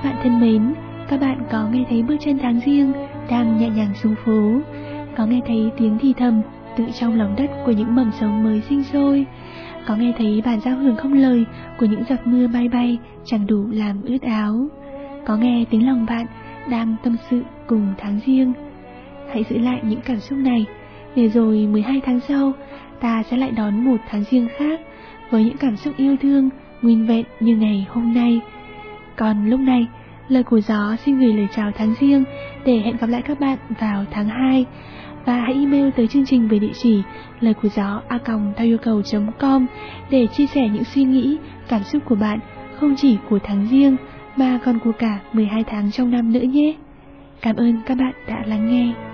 Các bạn thân mến, các bạn có nghe thấy bước chân tháng giêng đang nhẹ nhàng xuống phố, có nghe thấy tiếng thì thầm tự trong lòng đất của những mầm sống mới sinh sôi, có nghe thấy bản giao hưởng không lời của những giọt mưa bay bay chẳng đủ làm ướt áo, có nghe tiếng lòng bạn đang tâm sự cùng tháng giêng. Hãy giữ lại những cảm xúc này, để rồi 12 tháng sau ta sẽ lại đón một tháng giêng khác với những cảm xúc yêu thương nguyên vẹn như ngày hôm nay. Còn lúc này, Lời của Gió xin gửi lời chào tháng giêng để hẹn gặp lại các bạn vào tháng 2. Và hãy email tới chương trình về địa chỉ lời của gió@thaoyouacao.com để chia sẻ những suy nghĩ, cảm xúc của bạn, không chỉ của tháng giêng mà còn của cả 12 tháng trong năm nữa nhé. Cảm ơn các bạn đã lắng nghe.